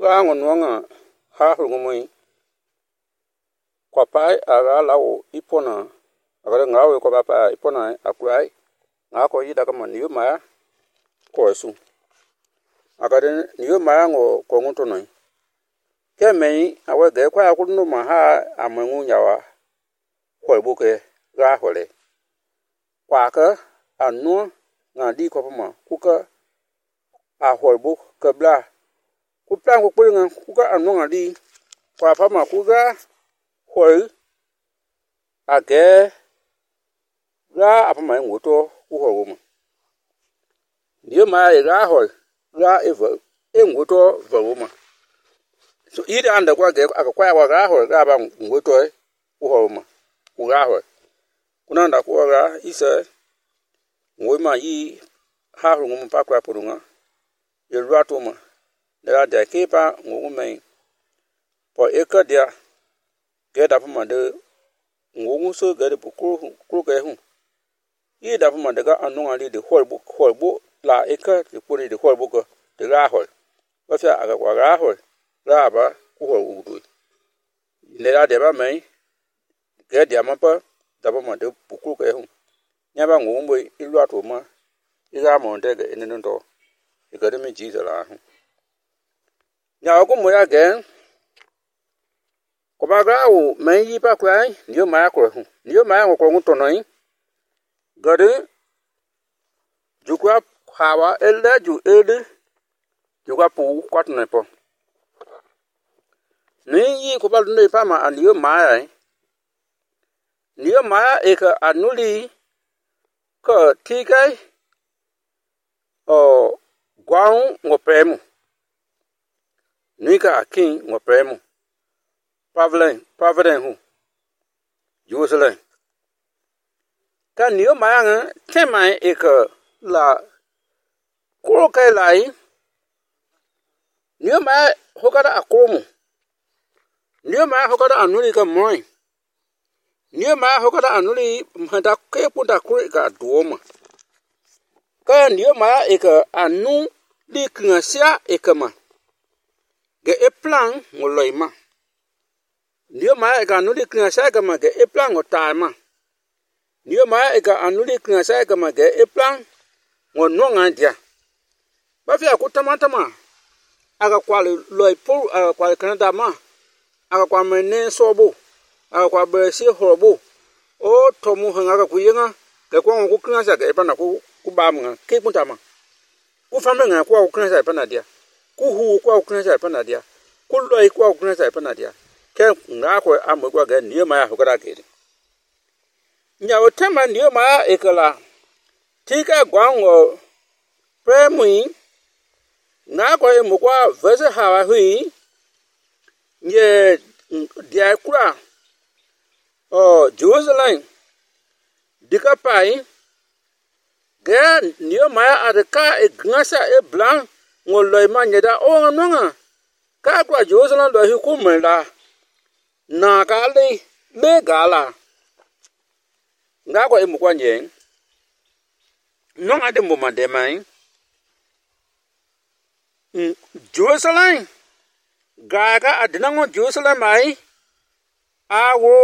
ga ngonwanga ha hungumui kwa pai aga lawo ipona aga ngawe ko papa ipona akuai nga ko yida kama niyo ma ko su aga de niyo ma ngo ko nguto noi kemei awe ge kwa akunu ma ha amangu nyawa ko buke ga hole kwa ka anu nga di ko ma kuka a holbu ka bla ku plan ko kuringa kuka anu nga di kwa pa ma kuga hol age ra apa ma nguto ku ho mu niyo ma ga hol ra evo nguto vo mu so ida anda kwa ge aka kwa wa ga hol ga ba nguto ku ho mu ku ga hol kuna nda ku ga isa ngoi ma yi ha ru mu pa kwa purunga ye ruato ma da da ke pa ngu mai po eka dia ge da pa ma de ngu so ge de ku ge hu yi da pa ma de ga anu ali de holbu la eka de ku de holbu ko de ga hol ba fa aga kwa ga hol la ba ku ho udu ne da de ba mai ge dia ma pa da pa ma de ku ge hu nya ba ngu mo i ruato ma i ga mo de ge ne ndo i ga de mi ji la hu nya ko mo ya ge ko ba ga u mai yi pa kwa ni ma ya ko hu ni ma ya ko nguto noi gade jukwa hawa ele ju ele jukwa pu kwat na po ni yi ko ba ne pa ma ani ma ya ni ma ya e ka anuli ko tikai o gwang ngopemu ni ka akin ngopemu Pavlen hu Jerusalem ka niyo mayanga temai eka la kuro kai lai niyo ma hokara akromu niyo ma hokara anuli ka moi niyo ma hokara anuli mhanda ke punta kure ka duoma ka niyo ma eka anu di knasia eka ma ge eplan ngoloima niyo ma eka anuli knasia ka ma ge eplan ngotama niyo ma eka anuli knasia ka ma ge eplan ngononga dia ba fi akutamatama aga kwale loipo aga kwale kanada ma aga kwa mene sobo aga kwa besi horobo o tomu hanga aga kuyenga ke kwa ku knasia ke pana ku ba mga ke kuntama ku fambe nga kwa ku knasia pana dia ku hu kwa ku knasia pana dia ku loi kwa ku knasia pana dia ke nga ko amwe kwa ga niyo ma ya hokara ke nya otama niyo ma ekala tika gwango premui na ko emukwa verse hawa hui ye dia kura o Jerusalem dikapai ge niyo ma adaka egnasa e blanc ngoloi manyeda o nonga ka kwa Jerusalem do hi kumela na ka le gala nga ko emukwa nyen nonga de mboma de mai Jerusalem gaga adinango Jerusalem ai awo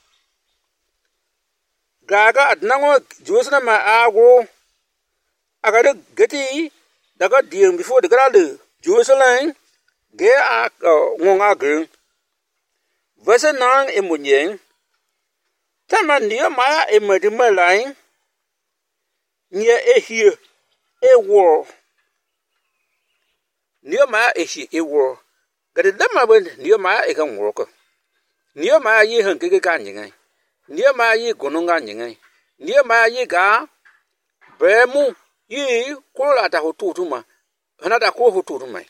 gaga adinango Jerusalem awo agade geti daga diem before the grade Jerusalem ge a ngonga green verse 9 emunyen tama niyo maya emedimelai nye ehie ewo niyo ma ehi ewo gade dama ben niyo ma e kan worko niyo ma yi han keke kan yin niyo ma yi gununga yin niyo ma yi ga bemu yi kula ta hotutu ma hana da ko hotutu mai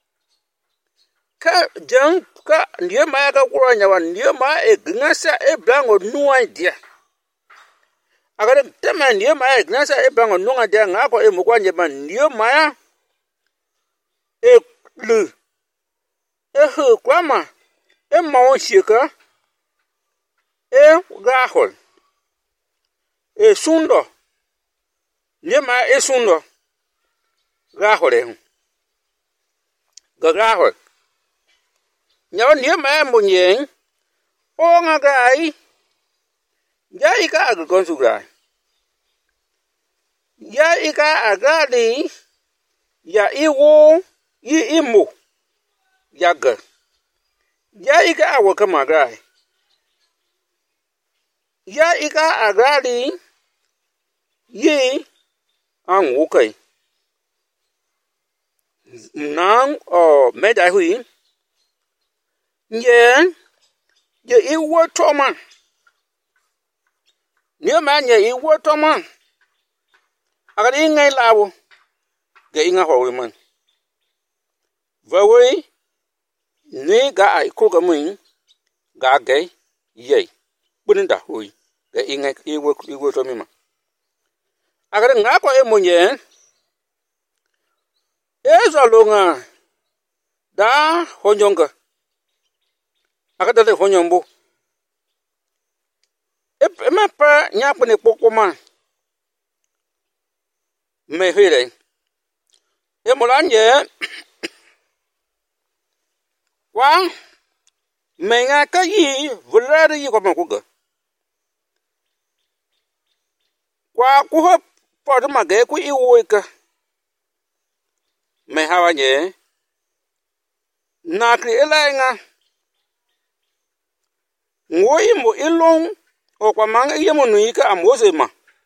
ka jan ka niyo ma ga kura nyawa niyo ma e gnasa e blango nuwa dia agade dama niyo ma e gnasa e blango nuwa dia ngako e mukwa nyeba niyo ma e lu e hu kwama e mawo shika e gahol e sundo le ma e sundo gahol e gahol Nyaw ni ma mo nyen. O nga gai. Ya ika agrikonsu gai. Ya ika agadi. Ya iwo yi imo. Ya ga. Ya ika awaka magai. Ya ika agadi. Yi ang wukai. Nang o medai hui. Nye iwo toma. Nye ma nye iwo toma. Agadi ngai lawo. Ge inga ho man. Vawe ni ga ai ko ga mun ga ge ye. Bunin da hui. Ge inga iwo to mi ma. Agadi nga ko e munye. Ezo longa da honyonga. Agada le honyombo. Ma pa nya pene pokoma. Me hire. E molanye wa me nga ka yi vulare yi ko ma ku ga. Kwa ku ho pot ma ge ku iwo ka. Me hawa nye na kri elenga ngoi mo ilong o kwa mang ye mo nui ka amose ma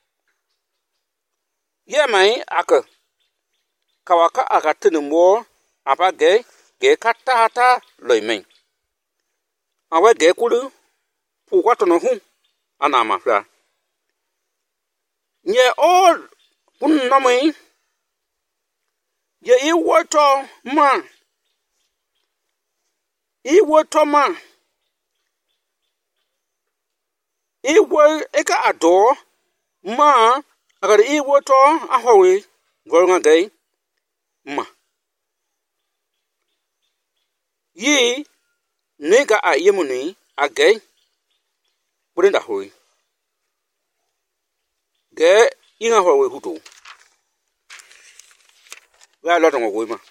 ye mai aka kawaka aka tinu mo apa ge kata loi men awe ge kulu pu kwa tono hu ana ma fra nye o kun no mai ye iwoto ma iwo eka ado ma agar iwoto ahowe golnga gai ma yi nega a yemuni agai burinda hoi ge inga howe hutu ga lo to ngoi ma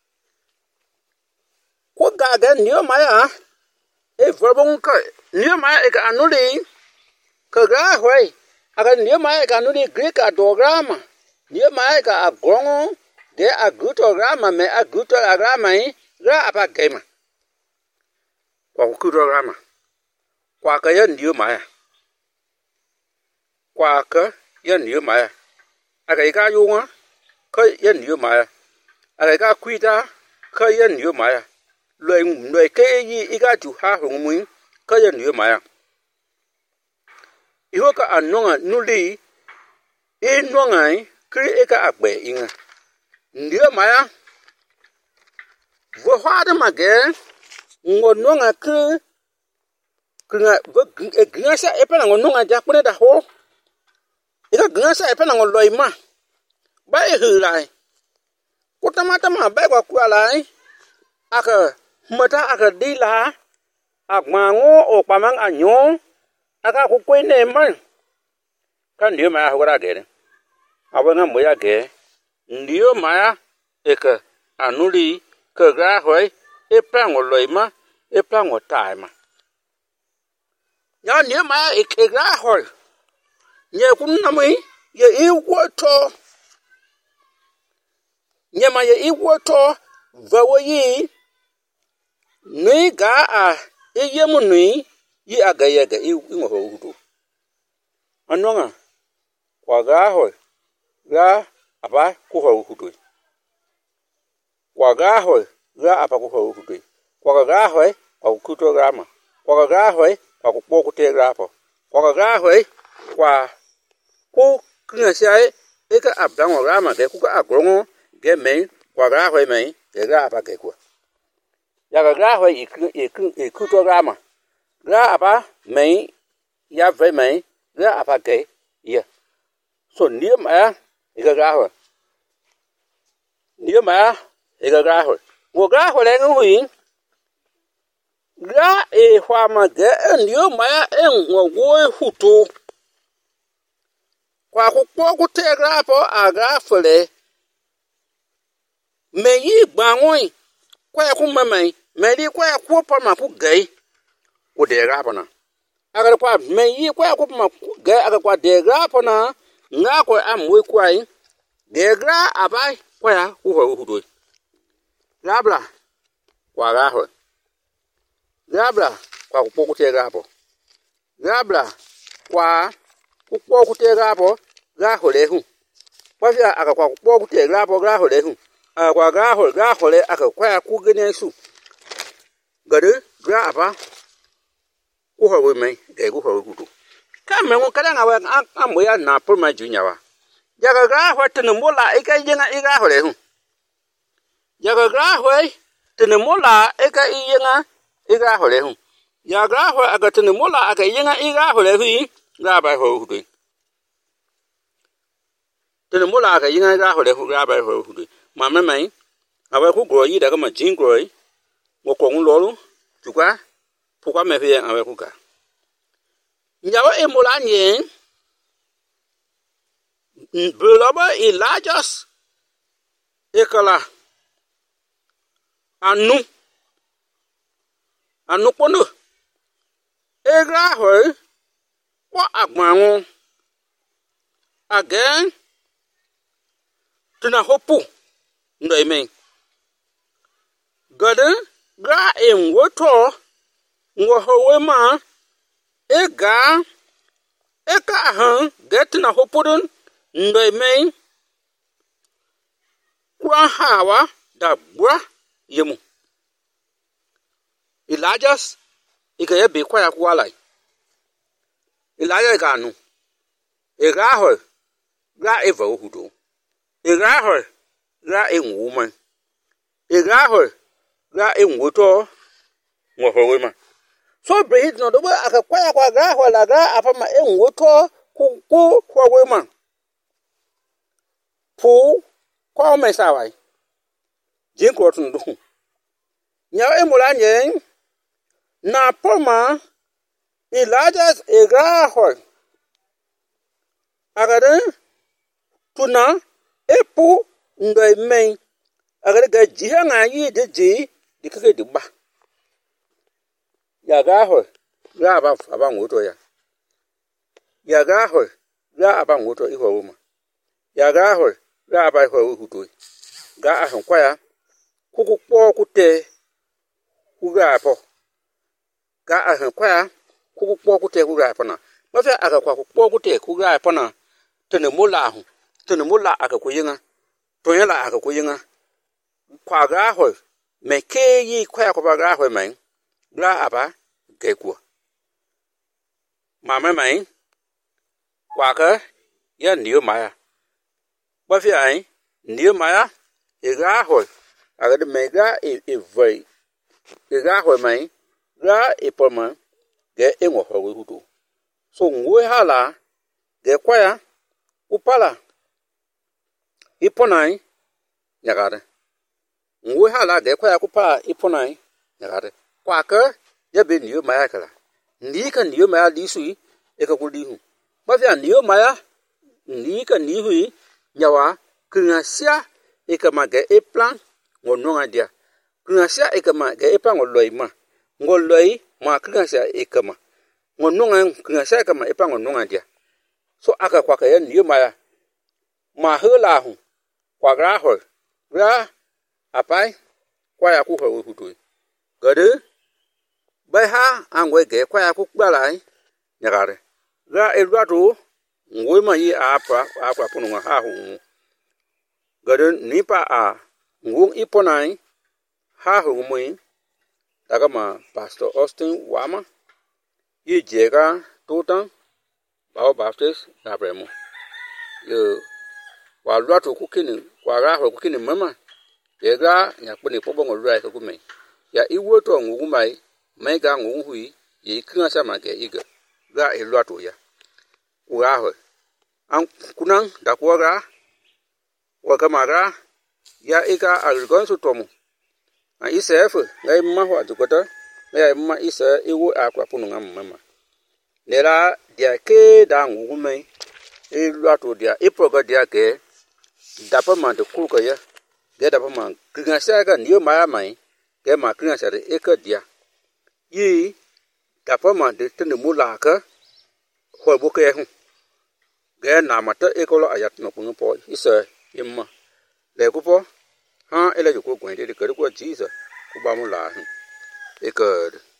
ko ga ga niyo ma ya e verbon ka niyo ma e ga anuli ka ga hoi aga niyo ma e ga anuli greek adograma niyo ma e ga agrongo de agutograma me agutograma ga apa gema kwa agutograma kwa ka ya niyo ma ya kwa ka ya niyo ma ya aga ga yunga ka ya niyo ma ya aga ga kwita ka ya niyo ma ya loi ke yi iga ju ha hu mu ka ya niyo ma ya iho ka anonga nuli inonga kri eka agbe inga niyo ma ya vo ha de mage ngononga kringa gringa sa epana ngononga ja pone da ho ika gringa sa epana ngoloi ma ba e hu lai kutamata ma ba kwa kwa lai aka mata aka dila agmango o pamang anyo aka ku kwene man kan ndio ma hora gere abanga moya ge ndio ma eka anuli ka ga hoi e plango loima e plango taima nya ndio ma e ga hoi nye kun na mai ye iwoto nye ma ye iwoto vawo yi ni ga a eyemu ni yi aga ye ga inwo ho hudu anonga kwa ga ho ga apa ku ho hudu kwa ga ho ga apa ku ho hudu kwa ga ho kwa ku to grama kwa ga ho kwa ku po ku te grapo kwa ga ho kwa ku kna sai e ka abdang grama ke ku ka agrongo ge men kwa ga ho men ge ga apa ke ku ya ga ho ku to grama ga apa men ya ve men ga apa ke ya so niyo ma e ga ho niyo ma e ga ho wo ga ho le ngui ga e hwa ma ge niyo ma e nwo wo huto kwa ku po ku te grapo aga fele me yi gba won kwa ku mama me di kwa ku pa ma ku gai ku de ga pa na aga kwa me yi kwa ku ma ku gai aga kwa de ga pa na nga ko am we kwa yi de ga abai kwa ya ku ho hu do labla kwa ga ho labla kwa ku po ku te ga po labla kwa ku po ku te ga po ga ho le hu kwa ya aga kwa ku po ku te ga po ga ho le hu kwa ga ho le aga kwa ku gene su gade ga apa ku ho we me ge ku ho ku do ka me ngo kala nga wa am ya na por ma ju nya wa ya ga ho tene mo la e ka yenga e ga ho le hu ya ga ho tene mo la e ka yenga e ga ho le hu ya ga ho aga tene mo la aga yenga e ga ho le hu ga ba ho hu do tene mo la aga yenga ga ho le hu ga ba ho hu do ma me mai aba ku gro yi da ka ma jin gro yi mo ko ngun lo lu tu kwa pu kwa me fe aba ku ka nyawo e mo la nyen Beloba Elijah's ekala anu pono egra hoy kwa agmanwo again tuna hopu ndo ime gade gra enwoto ngohowe ma ega eka han getna hopudun ndo ime kwa hawa da bua yemu Elijah's ikaye be kwa ya kwala Elijah ganu ega ho gra eva ohudo ega ho gra enwuma ega ho gra enwoto ngohowe ma so brehid no do akakwa ya kwa gra ho la gra afama enwoto ku howe ma pu kwa me sawai jin ko tun du nya emula nyen na poma Elijah's egaho agade tuna epu ngai men agade ga jihanga yi de dikake digba ya gaho ga aba ngoto ya gaho ga aba ngoto iho wuma ya gaho ga aba iho huto ga ahun kwa ya kuku kpo kute kuga apo ga ahun kwa ya kuku kpo kute kuga apo na mafe aga kwa kpo kute kuga apo na tene mola aga kuyinga toyela aga kuyinga kwa ga ho meke yi kwa ya kwa ga ho men gra aba gekwo mama mai kwa ka ya niyo maya mafe ai niyo maya ega ho aga de mega evai ega ho mai gra epoma ge enwo ho we hudo so ngwe hala ge kwa ya upala iponai nyagare ngwe hala ge kwa ya kupa iponai nyagare kwa ka ya be niyo maya kala ndi ka niyo maya lisui e ka kulihu ba ya niyo maya ndi ka nihui nyawa kungasia e ka ma ge e plan ngononga dia kungasia e ka ma ge e pa ngoloi ma kungasia e ka ma ngononga kungasia e ka ma e pa ngononga dia so aka kwa ka ya niyo maya ma hela hu kwa gra ho gra apai kwa ya ku ho hutu gade bai ha angwe ge kwa ya ku gbalai nyagare gra elwato ngwe ma yi apa punu ha hu gade nipa a ngung iponai ha hu mui daga ma Pastor Austin Wama yi jega tutan Bao Baptist na bremo yo wa lwato kukini kwa ga ho kukini mama yega nyakpone pobo ngolwa ka kume ya iwoto ngugu mai ga ngugu hui yi kinga sama ge iga ga elwato ya wa ho an kunan da ko ga wa kamara ya iga algon su tomu a isef ngai ma ho adukota ya ma isa ewo akwa punu ngam mama nera dia ke da ngugu mai elwato dia iproga dia ke dapa man de kuka ya ge dapa man kinga sa ga niyo maya mai cái mà kia sẽ để cái dia yi đã phải mà để tên mua là cái hồi bố cái không cái nào mà tới cái lo ayat nó cũng có ít sợ nhưng mà để cũng có ha, ele yo ko kwende de ko Jesus ku ba mu la e ko